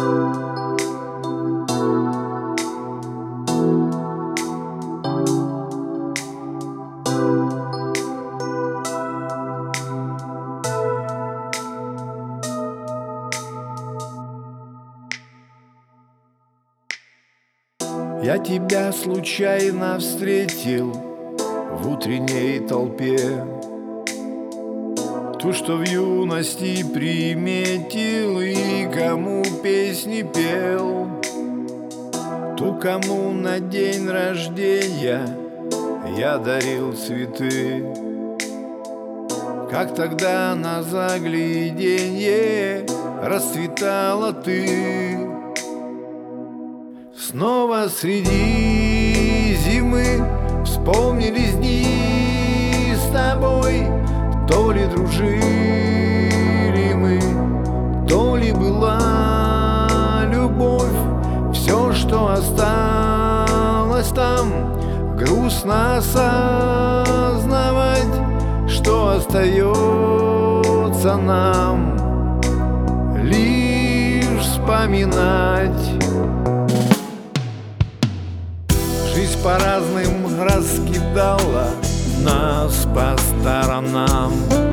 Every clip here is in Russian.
Я тебя случайно встретил в утренней толпе, ту, что в юности приметил и кому песни пел, ту, кому на день рождения я дарил цветы. Как тогда на загляденье расцветала ты. Снова среди зимы вспомнились дни с тобой. То ли дружили мы, то ли была любовь. Все, что осталось там, грустно осознавать, что остается нам лишь вспоминать. Жизнь по разным раскидала нас по сторонам.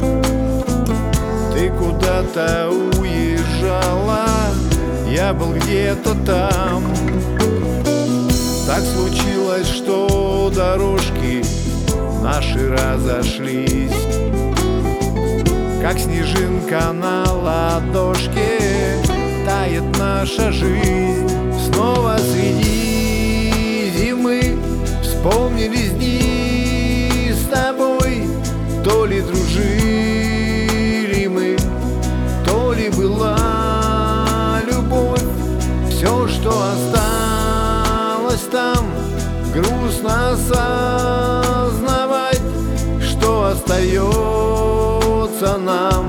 Ты куда-то уезжала, я был где-то там. Так случилось, что дорожки наши разошлись, как снежинка на ладошке тает наша жизнь. Снова среди зимы вспомнились дни с тобой. То ли дружили мы, то ли была любовь. Все, что осталось там, грустно осознавать, что остается нам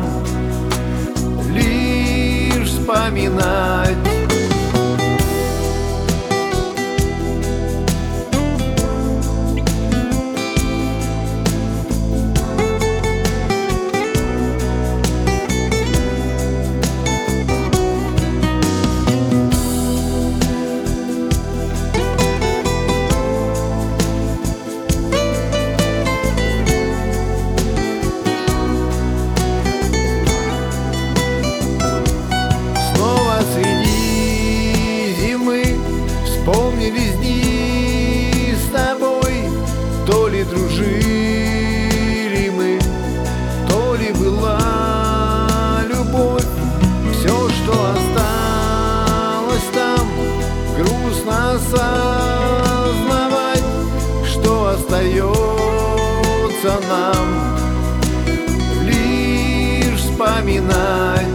лишь вспоминать. Вспомнились дни с тобой. То ли дружили мы, то ли была любовь. Все, что осталось там, грустно осознавать, что остается нам лишь вспоминать.